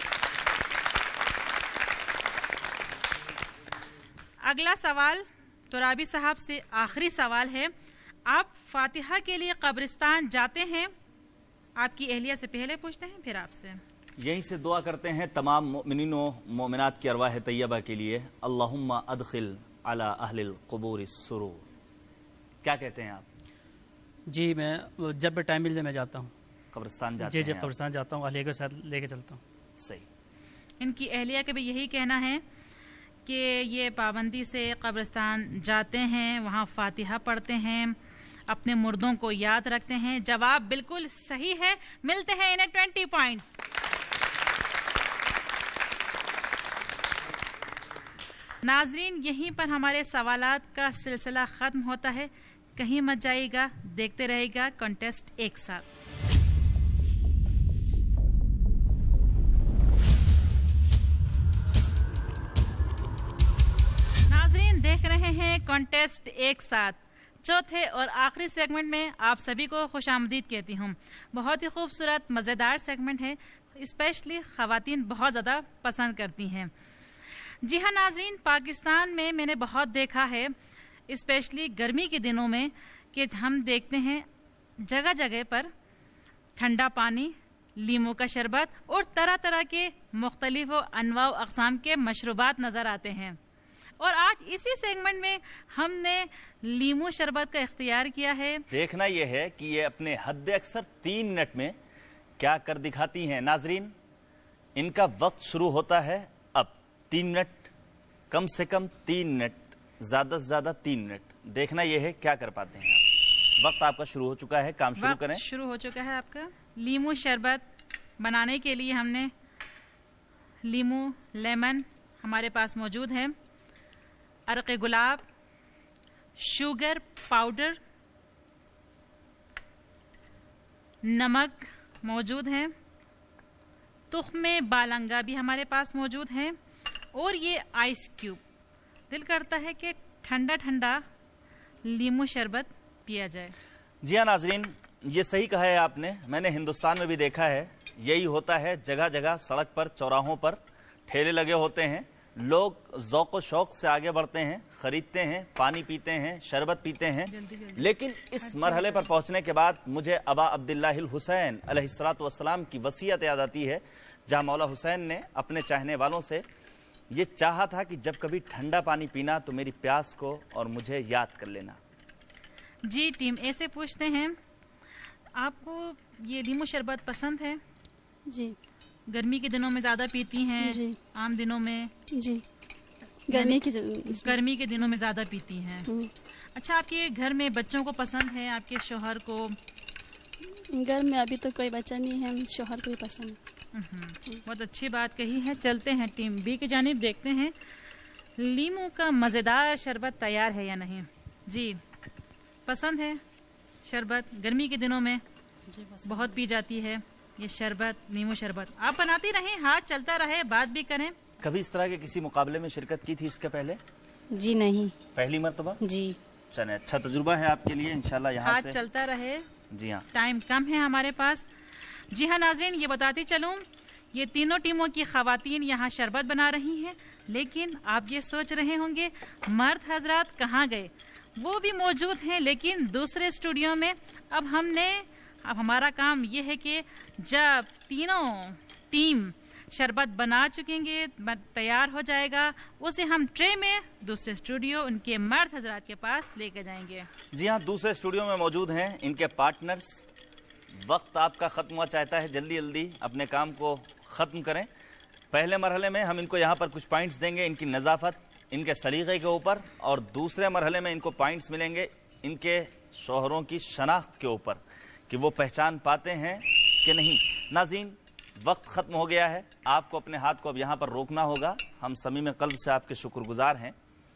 اگلا سوال ترابی صاحب سے آخری سوال ہے. آپ فاتحہ کے لیے قبرستان جاتے ہیں؟ آپ کی اہلیہ سے پہلے پوچھتے ہیں پھر آپ سے. یہیں سے دعا کرتے ہیں تمام مؤمنین و مومنات کی ارواح طیبہ کے لیے. اللہم ادخل علی اہل القبور السرور. کیا کہتے ہیں آپ؟ جی میں وہ جب بھی ٹائم مل جائے میں جاتا ہوں. قبرستان جاتے جی ہیں جی آپ؟ قبرستان جاتا ہوں, اہلیہ کے ساتھ لے کے چلتا ہوں. صحیح. ان کی اہلیہ کا بھی یہی کہنا ہے کہ یہ پابندی سے قبرستان جاتے ہیں, وہاں فاتحہ پڑھتے ہیں, اپنے مردوں کو یاد رکھتے ہیں. جواب بالکل صحیح ہے, ملتے ہیں انہیں ٹوینٹی پوائنٹس. ناظرین یہیں پر ہمارے سوالات کا سلسلہ ختم ہوتا ہے. کہیں مت جائے گا, دیکھتے رہے گا کنٹیسٹ ایک ساتھ. ناظرین دیکھ رہے ہیں کنٹیسٹ ایک ساتھ. چوتھے اور آخری سیگمنٹ میں آپ سبھی کو خوش آمدید کہتی ہوں. بہت ہی خوبصورت مزیدار سیگمنٹ ہے, اسپیشلی خواتین بہت زیادہ پسند کرتی ہیں. جی ہاں ناظرین, پاکستان میں میں نے بہت دیکھا ہے, اسپیشلی گرمی کے دنوں میں, کہ ہم دیکھتے ہیں جگہ جگہ پر ٹھنڈا پانی, لیموں کا شربت اور طرح طرح کے مختلف و انواع و اقسام کے مشروبات نظر آتے ہیں. اور آج اسی سیگمنٹ میں ہم نے لیموں شربت کا اختیار کیا ہے. دیکھنا یہ ہے کہ یہ اپنے حد اکثر تین منٹ میں کیا کر دکھاتی ہیں. ناظرین ان کا وقت شروع ہوتا ہے اب. تین منٹ, کم سے کم تین منٹ, زیادہ سے زیادہ تین منٹ. دیکھنا یہ ہے کیا کر پاتے ہیں آپ. وقت آپ کا شروع ہو چکا ہے, کام شروع کریں. وقت شروع ہو چکا ہے آپ کا. لیموں شربت بنانے کے لیے ہم نے لیموں, لیمن ہمارے پاس موجود ہے, عرق گلاب, شوگر پاؤڈر, نمک موجود ہے, تخم بالنگا بھی ہمارے پاس موجود ہے, اور یہ آئس کیوب. دل کرتا ہے کہ ٹھنڈا ٹھنڈا لیموں شربت پیا جائے. جی ہاں ناظرین, یہ صحیح کہا ہے آپ نے. میں نے ہندوستان میں بھی دیکھا ہے, یہی ہوتا ہے. جگہ جگہ سڑک پر, چوراہوں پر ٹھیلے لگے ہوتے ہیں. لوگ ذوق و شوق سے آگے بڑھتے ہیں, خریدتے ہیں, پانی پیتے ہیں, شربت پیتے ہیں. لیکن اس مرحلے پر پہنچنے کے بعد مجھے ابا عبداللہ الحسین علیہ الصلوۃ والسلام کی وصیت یاد آتی ہے, جہاں مولا حسین نے اپنے چاہنے والوں سے یہ چاہا تھا کہ جب کبھی ٹھنڈا پانی پینا تو میری پیاس کو اور مجھے یاد کر لینا. جی ٹیم اے سے پوچھتے ہیں, آپ کو یہ لیموں شربت پسند ہے؟ جی. گرمی کے دنوں میں زیادہ پیتی ہیں؟ جی. عام دنوں میں؟ جی. گرمی کی گرمی کے دنوں میں زیادہ پیتی ہیں. اچھا, آپ کے گھر میں بچوں کو پسند ہے, آپ کے شوہر کو؟ گھر میں ابھی تو کوئی بچہ نہیں ہے, شوہر کو ہی پسند ہے. بہت اچھی بات کہی ہے. چلتے ہیں ٹیم بی کی جانب, دیکھتے ہیں لیموں کا مزیدار شربت تیار ہے یا نہیں. جی پسند ہے شربت؟ گرمی کے دنوں میں بہت پی جاتی ہے یہ شربت, لیموں شربت. آپ بناتی رہیں, ہاتھ چلتا رہے, بات بھی کریں. کبھی اس طرح کے کسی مقابلے میں شرکت کی تھی اس کے پہلے؟ جی نہیں. پہلی مرتبہ؟ جی. چلیں, اچھا تجربہ ہے آپ کے لیے انشاءاللہ. یہاں ہاتھ سے چلتا رہے. جی ہاں, ٹائم کم ہے ہمارے پاس. جی ہاں ناظرین, یہ بتاتی چلوں, یہ تینوں ٹیموں کی خواتین یہاں شربت بنا رہی ہیں, لیکن آپ یہ سوچ رہے ہوں گے مرد حضرات کہاں گئے؟ وہ بھی موجود ہیں لیکن دوسرے اسٹوڈیو میں. اب ہم نے اب ہمارا کام یہ ہے کہ جب تینوں ٹیم شربت بنا چکیں گے, تیار ہو جائے گا, اسے ہم ٹرے میں دوسرے اسٹوڈیو ان کے مرد حضرات کے پاس لے کے جائیں گے. جی ہاں, دوسرے اسٹوڈیو میں موجود ہیں ان کے پارٹنرز. وقت آپ کا ختم ہوا, چاہتا ہے جلدی جلدی اپنے کام کو ختم کریں. پہلے مرحلے میں ہم ان کو یہاں پر کچھ پوائنٹس دیں گے ان کی نظافت, ان کے سلیقے کے اوپر, اور دوسرے مرحلے میں ان کو پوائنٹس ملیں گے ان کے شوہروں کی شناخت کے اوپر کہ وہ پہچان پاتے ہیں کہ نہیں. ناظرین وقت ختم ہو گیا ہے, آپ کو اپنے ہاتھ کو اب یہاں پر روکنا ہوگا. ہم صمیم قلب سے آپ کے شکر گزار ہیں.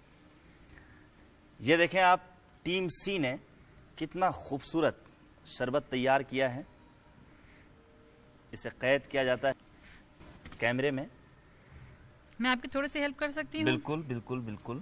یہ دیکھیں آپ, ٹیم سی نے کتنا خوبصورت شربت تیار کیا ہے. اسے قید کیا جاتا ہے کیمرے میں. میں آپ کی تھوڑی سی ہیلپ کر سکتی ہوں؟ بالکل بالکل بالکل.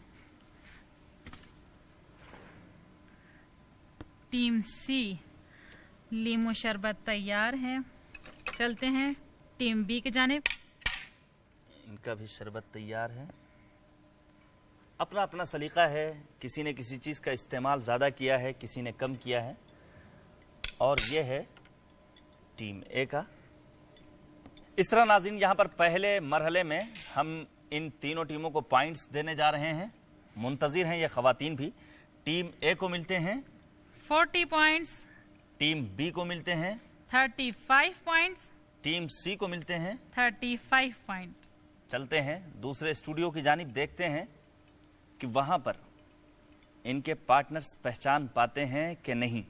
ٹیم سی لیمو شربت تیار ہے. چلتے ہیں ٹیم بی کی جانب. ان کا بھی شربت تیار ہے. اپنا اپنا سلیقہ ہے. کسی نے کسی چیز کا استعمال زیادہ کیا ہے, کسی نے کم کیا ہے. اور یہ ہے ٹیم اے کا. اس طرح ناظرین یہاں پر پہلے مرحلے میں ہم ان تینوں ٹیموں کو پوائنٹس دینے جا رہے ہیں. منتظر ہیں یہ خواتین بھی. ٹیم اے کو ملتے ہیں فورٹی پوائنٹس, ٹیم بی کو ملتے ہیں thirty five points, team C کو ملتے ہیں تھرٹی فائیو پوائنٹ. چلتے ہیں دوسرے اسٹوڈیو کی جانب, دیکھتے ہیں کہ وہاں پر ان کے پارٹنرز پہچان پاتے ہیں کہ نہیں.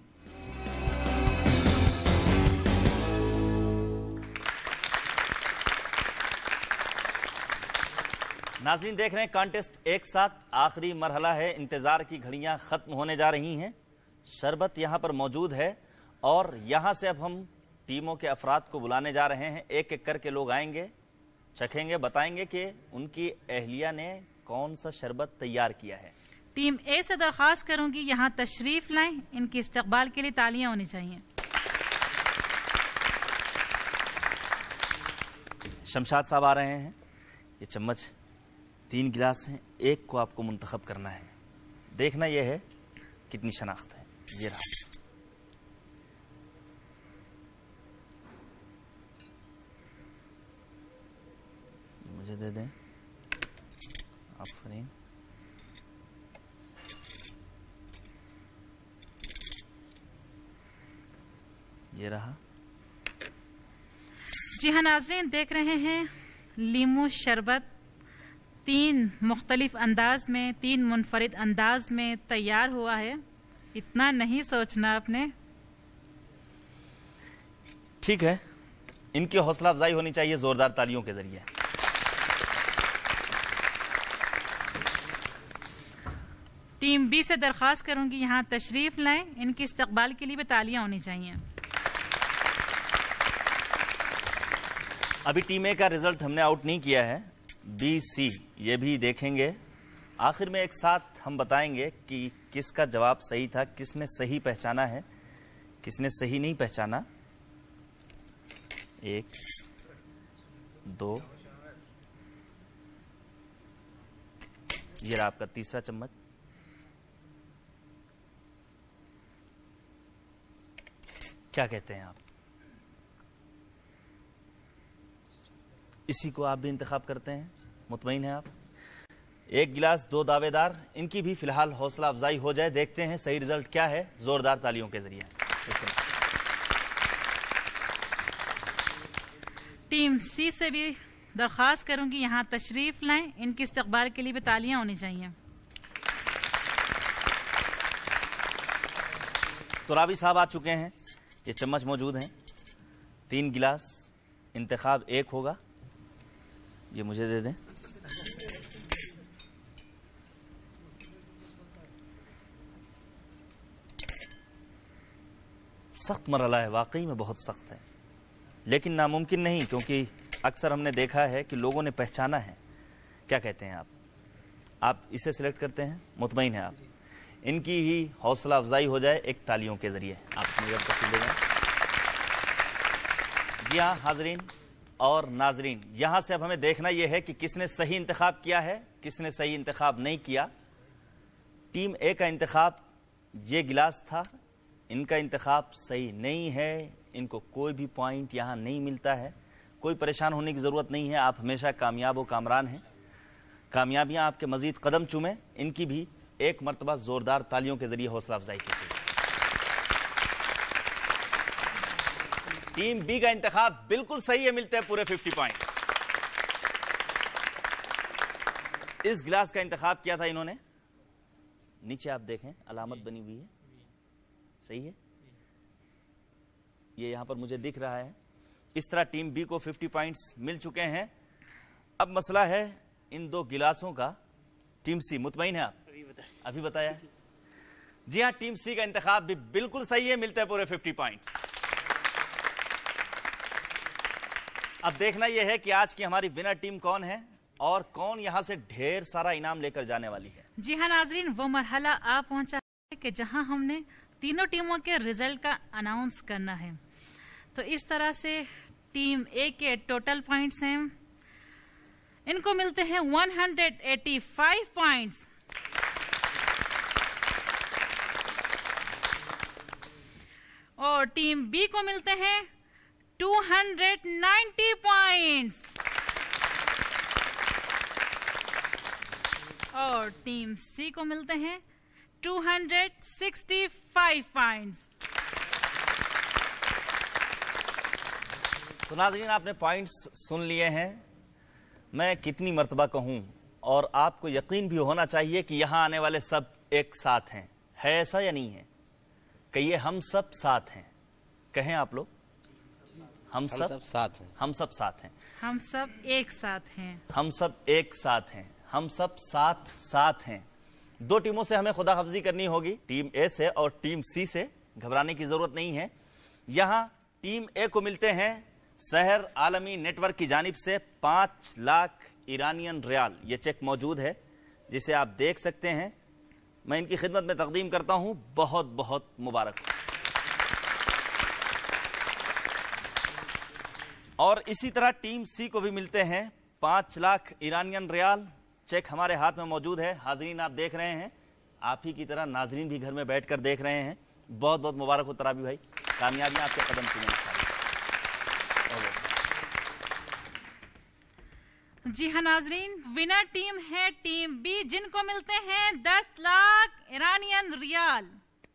ناظرین دیکھ رہے ہیں کانٹیسٹ ایک ساتھ آخری مرحلہ ہے. انتظار کی گھڑیاں ختم ہونے جا رہی ہیں. شربت یہاں پر موجود ہے اور یہاں سے اب ہم ٹیموں کے افراد کو بلانے جا رہے ہیں. ایک ایک کر کے لوگ آئیں گے, چکھیں گے, بتائیں گے کہ ان کی اہلیہ نے کون سا شربت تیار کیا ہے. ٹیم اے سے درخواست کروں گی یہاں تشریف لائیں. ان کے استقبال کے لیے تالیاں ہونی چاہیے. شمشاد صاحب آ رہے ہیں. یہ چمچ تین گلاس ہیں, ایک کو آپ کو منتخب کرنا ہے. دیکھنا یہ ہے کتنی شناخت ہے. یہ رہا. مجھے دے دیں. آفرین. یہ رہا. جی ہاں ناظرین دیکھ رہے ہیں لیمو شربت تین مختلف انداز میں, تین منفرد انداز میں تیار ہوا ہے. اتنا نہیں سوچنا آپ نے. ٹھیک ہے, ان کی حوصلہ افزائی ہونی چاہیے زوردار تالیوں کے ذریعے. ٹیم بی سے درخواست کروں گی یہاں تشریف لائیں. ان کے استقبال کے لیے بھی تالیاں ہونی چاہیے. ابھی ٹیم اے کا رزلٹ ہم نے آؤٹ نہیں کیا ہے. بی سی یہ بھی دیکھیں گے. آخر میں ایک ساتھ ہم بتائیں گے کہ کس کا جواب صحیح تھا, کس نے صحیح پہچانا ہے, کس نے صحیح نہیں پہچانا. ایک دو, یہ رہا آپ کا تیسرا چمچ. کیا کہتے ہیں آپ؟ اسی کو آپ بھی انتخاب کرتے ہیں؟ مطمئن ہیں آپ؟ ایک گلاس دو دعوے دار. ان کی بھی فی الحال حوصلہ افزائی ہو جائے. دیکھتے ہیں صحیح رزلٹ کیا ہے زوردار تالیوں کے ذریعے. ٹیم سی سے بھی درخواست کروں گی یہاں تشریف لائیں. ان کے استقبال کے لیے بھی تالیاں ہونی چاہیے. ترابی صاحب آ چکے ہیں. یہ چمچ موجود ہیں. تین گلاس, انتخاب ایک ہوگا. یہ مجھے دے دیں. سخت مرحلہ ہے, واقعی میں بہت سخت ہے, لیکن ناممکن نہیں, کیونکہ اکثر ہم نے دیکھا ہے کہ لوگوں نے پہچانا ہے. کیا کہتے ہیں آپ؟ آپ اسے سلیکٹ کرتے ہیں؟ مطمئن ہیں آپ؟ ان کی ہی حوصلہ افزائی ہو جائے ایک تالیوں کے ذریعے. آپ تفصیل دے دیں. جی ہاں حاضرین اور ناظرین, یہاں سے اب ہمیں دیکھنا یہ ہے کہ کس نے صحیح انتخاب کیا ہے, کس نے صحیح انتخاب نہیں کیا. ٹیم اے کا انتخاب یہ گلاس تھا. ان کا انتخاب صحیح نہیں ہے. ان کو کوئی بھی پوائنٹ یہاں نہیں ملتا ہے. کوئی پریشان ہونے کی ضرورت نہیں ہے. آپ ہمیشہ کامیاب و کامران ہیں. کامیابیاں آپ کے مزید قدم چومیں. ان کی بھی ایک مرتبہ زوردار تالیوں کے ذریعے حوصلہ افزائی کیجیے. ٹیم بی کا انتخاب بالکل صحیح ہے, ملتے ہیں پورے ففٹی پوائنٹ. اس گلاس کا انتخاب کیا تھا انہوں نے. نیچے آپ دیکھیں علامت بنی ہوئی ہے, صحیح ہے. یہ یہاں پر مجھے دکھ رہا ہے. اس طرح ٹیم بی کو ففٹی پوائنٹس مل چکے ہیں. اب مسئلہ ہے ان دو گلاسوں کا. ٹیم سی مطمئن ہے آپ؟ ابھی بتایا. جی ہاں, ٹیم سی کا انتخاب بھی بالکل صحیح ہے, ملتے ہیں پورے ففٹی پوائنٹس. اب دیکھنا یہ ہے کہ آج کی ہماری ونر ٹیم کون ہے. और कौन यहाँ से ढेर सारा इनाम लेकर जाने वाली है? जी हाँ नाजरीन, वो मरहला आ पहुंचा है कि जहां हमने तीनों टीमों के रिजल्ट का अनाउंस करना है। तो इस तरह से टीम ए के टोटल पॉइंट्स हैं, इनको मिलते हैं एक सौ पचासी पॉइंट्स। और टीम बी को मिलते हैं दो सौ नब्बे पॉइंट्स। और टीम सी को मिलते हैं दो सौ पैंसठ पॉइंट्स। तो नाज़रीन, आपने पॉइंट्स सुन लिए हैं। मैं कितनी मर्तबा कहूं, और आपको यकीन भी होना चाहिए कि यहां आने वाले सब एक साथ हैं। है ऐसा या नहीं है? कहिए, हम सब साथ हैं। कहें आप लोग, हम सब, हम सब साथ हैं। हम सब साथ हैं। हम सब एक साथ हैं। हम सब एक साथ हैं। हम सब साथ साथ हैं। दो टीमों से हमें खुदा हफ्जी करनी होगी, टीम ए से और टीम सी से। घबराने की जरूरत नहीं है। यहां टीम ए को मिलते हैं सहर आलमी नेटवर्क की जानिब से पांच लाख ईरानियन रियाल। ये चेक मौजूद है जिसे आप देख सकते हैं। मैं इनकी खिदमत में तकदीम करता हूं, बहुत बहुत मुबारक। और इसी तरह टीम सी को भी मिलते हैं पांच लाख ईरानियन रियाल। चेक हमारे हाथ में मौजूद है। हाजरीन, आप देख रहे हैं, आप ही की तरह नाजरीन भी घर में बैठकर देख रहे हैं। बहुत बहुत मुबारक हो तराबी भाई, कामयाबियां आपके कदम चुने। जी हाँ नाजरीन, विनर टीम है टीम बी, जिनको मिलते हैं दस लाख ईरानियन रियाल।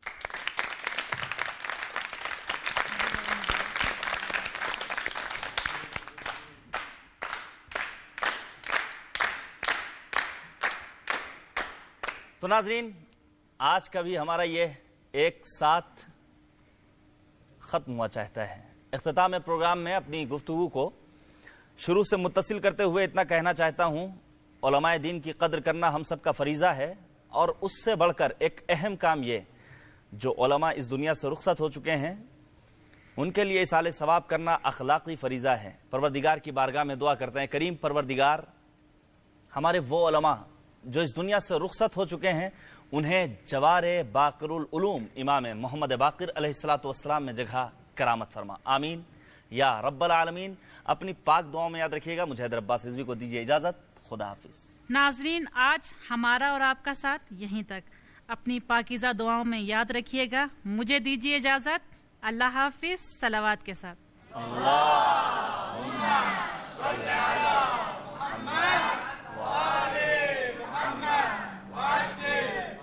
तो नाजरीन, आज का भी हमारा ये एक साथ खत्म हुआ चाहता है। इख्तिताम प्रोग्राम में अपनी गुफ्तगू को शुरू से मुत्तसिल करते हुए इतना कहना चाहता हूँ, उलमाए दीन की कद्र करना हम सब का फरीज़ा है। और उससे बढ़कर एक अहम काम ये, जो उलमा इस दुनिया से रुखसत हो चुके हैं, उनके लिए इसाले सवाब करना अखलाकी फरीज़ा है। परवरदिगार की बारगाह में दुआ करते हैं, करीम परवरदिगार, हमारे वो उलमा जो इस दुनिया से रुखसत हो चुके हैं, उन्हें जवारे बाक़िरुल उलूम इमाम मोहम्मद बाक़िर अलैहिस्सलातु वस्सलाम में जगह करामत फरमा। आमीन या रब्बल आलमीन। अपनी पाक दुआओं में याद रखिएगा। मुझे हैदर अब्बास रिजवी को दीजिए इजाजत। खुदा हाफिज। नाजरीन, आज हमारा और आपका साथ यहीं तक। अपनी पाकीज़ा दुआओं में याद रखिएगा। मुझे दीजिए इजाजत। अल्लाह हाफिज। सलावत के साथ। अल्लाह